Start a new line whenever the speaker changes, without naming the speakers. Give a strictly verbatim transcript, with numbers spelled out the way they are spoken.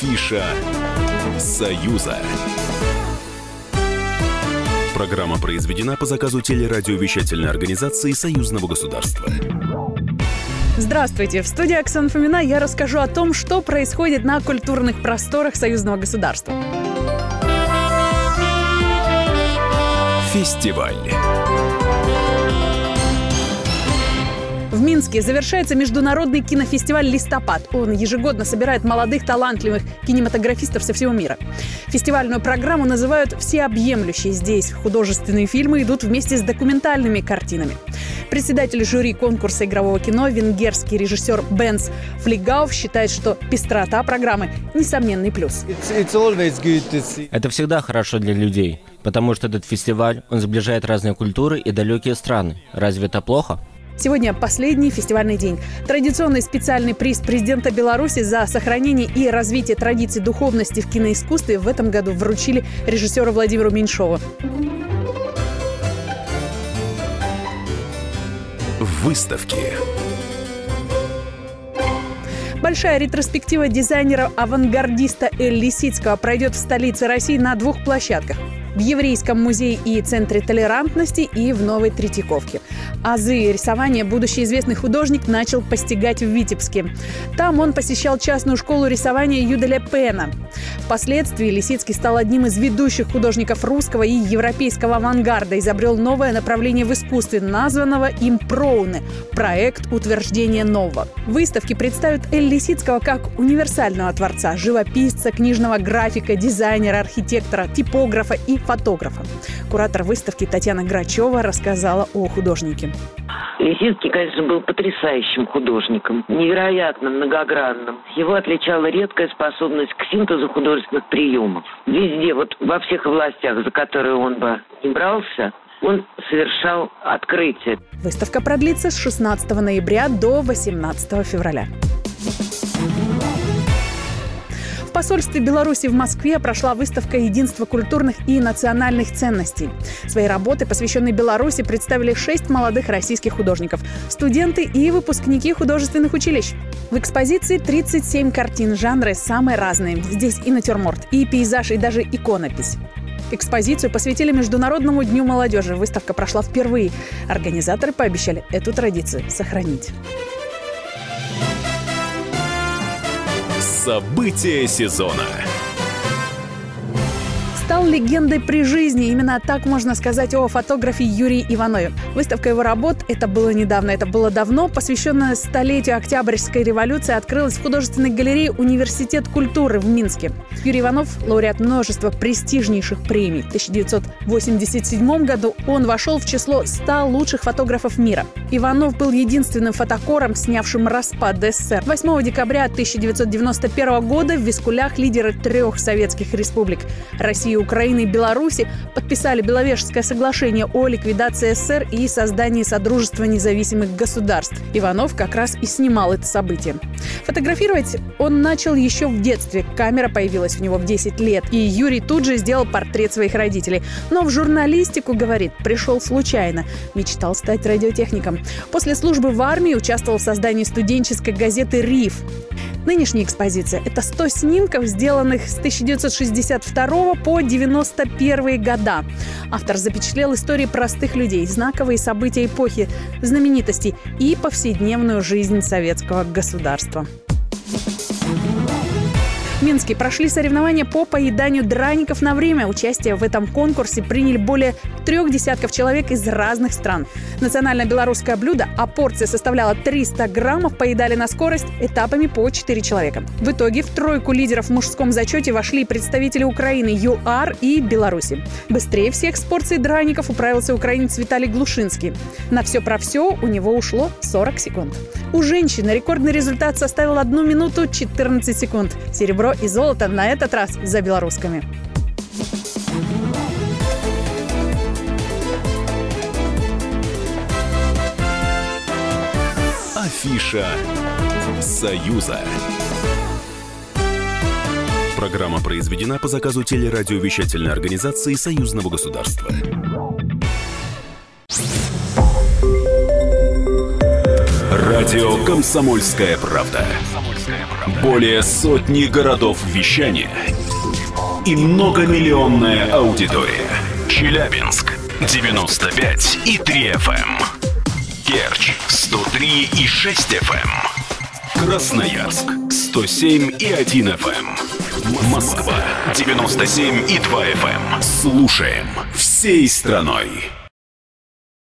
Афиша Союза. Программа произведена по заказу телерадиовещательной организации Союзного государства.
Здравствуйте! В студии Оксана Фомина я расскажу о том, что происходит на культурных просторах Союзного государства.
Фестиваль.
В Минске завершается международный кинофестиваль «Листопад». Он ежегодно собирает молодых, талантливых кинематографистов со всего мира. Фестивальную программу называют всеобъемлющей. Здесь художественные фильмы идут вместе с документальными картинами. Председатель жюри конкурса игрового кино, венгерский режиссер Бенс Флигауф, считает, что пестрота программы – несомненный плюс.
Это всегда хорошо для людей, потому что этот фестиваль, он сближает разные культуры и далекие страны. Разве это плохо?
Сегодня последний фестивальный день. Традиционный специальный приз президента Беларуси за сохранение и развитие традиций духовности в киноискусстве в этом году вручили режиссеру Владимиру Меньшову.
Выставки.
Большая ретроспектива дизайнера-авангардиста Эль Лисицкого пройдет в столице России на двух площадках. В Еврейском музее и Центре толерантности и в Новой Третьяковке. Азы рисования будущий известный художник начал постигать в Витебске. Там он посещал частную школу рисования Юделя Пена. Впоследствии Лисицкий стал одним из ведущих художников русского и европейского авангарда, изобрел новое направление в искусстве, названного им проуны – проект утверждения нового. В выставке представят Эль Лисицкого как универсального творца, живописца, книжного графика, дизайнера, архитектора, типографа и фотографа. Куратор выставки Татьяна Грачева рассказала о художнике.
Лисицкий, конечно, был потрясающим художником, невероятно многогранным. Его отличала редкая способность к синтезу художественных приемов. Везде, вот во всех областях, за которые он бы не брался, он совершал открытие.
Выставка продлится с шестнадцатого ноября до восемнадцатого февраля. В посольстве Беларуси в Москве прошла выставка «Единство культурных и национальных ценностей». Свои работы, посвященные Беларуси, представили шесть молодых российских художников, студенты и выпускники художественных училищ. В экспозиции тридцать семь картин, жанры самые разные. Здесь и натюрморт, и пейзаж, и даже иконопись. Экспозицию посвятили Международному дню молодежи. Выставка прошла впервые. Организаторы пообещали эту традицию сохранить.
События сезона.
Стал легендой при жизни. Именно так можно сказать о фотографе Юрии Иванове. Выставка его работ, это было недавно, это было давно, посвященная столетию Октябрьской революции, открылась в художественной галерее «Университет культуры» в Минске. Юрий Иванов – лауреат множества престижнейших премий. В тысяча девятьсот восемьдесят седьмом году он вошел в число ста лучших фотографов мира. Иванов был единственным фотокором, снявшим распад СССР. восьмого декабря тысяча девятьсот девяносто первого года в Вискулях лидеры трех советских республик – России, Украины и Беларуси подписали Беловежское соглашение о ликвидации СССР и создании Содружества независимых государств. Иванов как раз и снимал это событие. Фотографировать он начал еще в детстве. Камера появилась у него в десять лет, и Юрий тут же сделал портрет своих родителей. Но в журналистику, говорит, пришел случайно. Мечтал стать радиотехником. После службы в армии участвовал в создании студенческой газеты «Риф». Нынешняя экспозиция – это сто снимков, сделанных с тысяча девятьсот шестьдесят второго по девяносто первые года. Автор запечатлел истории простых людей, знаковые события эпохи, знаменитостей и повседневную жизнь советского государства. В Минске прошли соревнования по поеданию драников на время. Участие в этом конкурсе приняли более трех десятков человек из разных стран. Национальное белорусское блюдо, а порция составляла триста граммов, поедали на скорость этапами по четыре человека. В итоге в тройку лидеров в мужском зачете вошли представители Украины, ЮАР и Беларуси. Быстрее всех с порцией драников управился украинец Виталий Глушинский. На все про все у него ушло сорок секунд. У женщины рекордный результат составил одну минуту четырнадцать секунд. Серебро и золото на этот раз за белорусскими.
Афиша Союза. Программа произведена по заказу телерадиовещательной организации Союзного государства. Радио «Комсомольская правда». Более сотни городов вещания и многомиллионная аудитория. Челябинск девяносто пять и три эф эм. Керчь сто три и шесть эф эм. Красноярск сто семь и один эф эм. Москва девяносто семь и два эф эм. Слушаем всей страной.